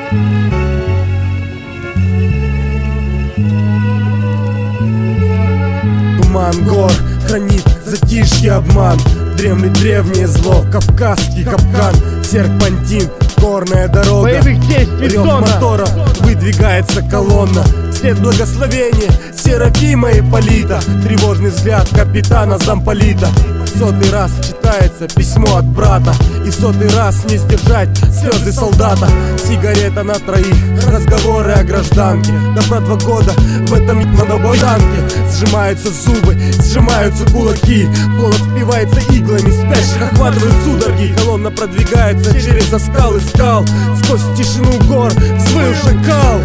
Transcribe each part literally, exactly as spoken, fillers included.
Туман гор хранит затишье обман, дремлет древнее зло, кавказский капкан, серпантин, горная дорога, рев моторов, выдвигается колонна, вслед благословения Серафима и Полита, тревожный взгляд капитана замполита. Сотый раз читается письмо от брата, и сотый раз не сдержать слезы солдата. Сигарета на троих, разговоры о гражданке, да про два года в этом монобойданке. Сжимаются зубы, сжимаются кулаки, голод впивается иглами, спящих охватывают судороги. Колонна продвигается через оскалы скал, сквозь тишину гор взвыл шакал.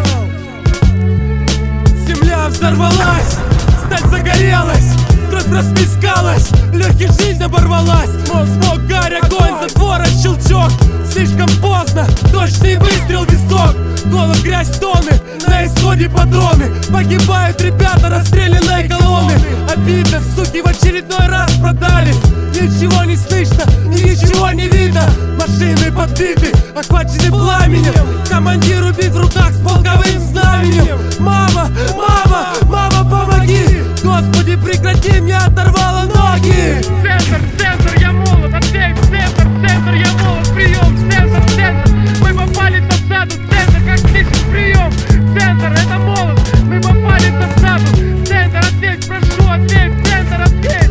Земля взорвалась, сталь загорелась, кровь расплескалась, легких жизнь оборвалась. Смог, смог, гарь, огонь, затвора, щелчок. Слишком поздно, точный выстрел в висок. Голод, грязь, тоны, на исходе патроны. Погибают ребята, расстрелянные колонны. Обидно, суки в очередной раз продали. Ничего не слышно, ничего не видно. Машины подбиты, охвачены пламенем. Командир убит в руках с полковым знаменем. Мама, мама, мама, помоги! Господи, прекрати, мне оторвало ноги! Центр, центр, я молод, ответ, центр, центр, я молод, прием, центр, центр. Мы попали в засаду, центр, как здесь прием. Центр, это молод, мы попали в засаду. Центр, ответь, прошу, ответь, центр, ответь.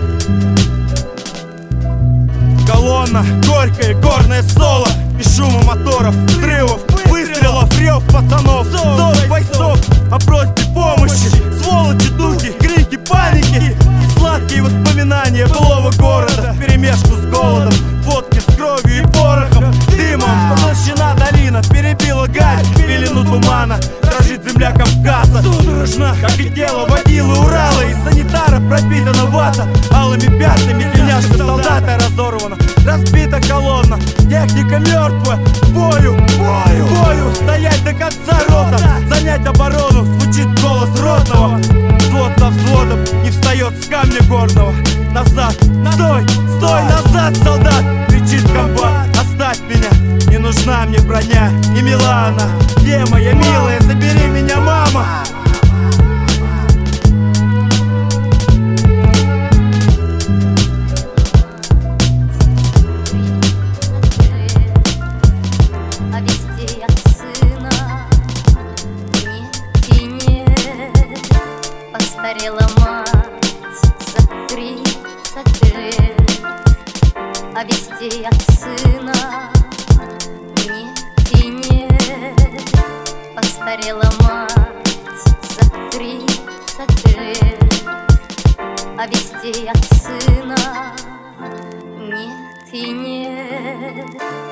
Колонна, горькое горное соло, без шума моторов, взрывов, выстрелов, рев пацанов, зов бойцов о просьбе помощи, сволочи, духи, крики, паники, сладкие воспоминания былого города, вперемешку с голодом, водки с кровью и порохом, дымом, поглощена долина, перебила гарь, пелену тумана, дрожит земля Кавказа, судорожно, как и тело водилы Урала, из санитара пропитана вата, алыми пятнами тельняшка солдата разорвана, разбита колонна, техника мертвая, бою, бою, бою, стоять до конца рота, занять оборону, звучит голос ротного, взвод за взводом не встает с камня горного, назад, стой, стой, назад, солдат, кричит комбат, оставь меня, не нужна мне броня, не мила она, где моя милая, забери меня, мама. Постарела мать за тридцать лет, а вести от сына нет и нет. Постарела мать за тридцать лет, а вести от сына нет и нет.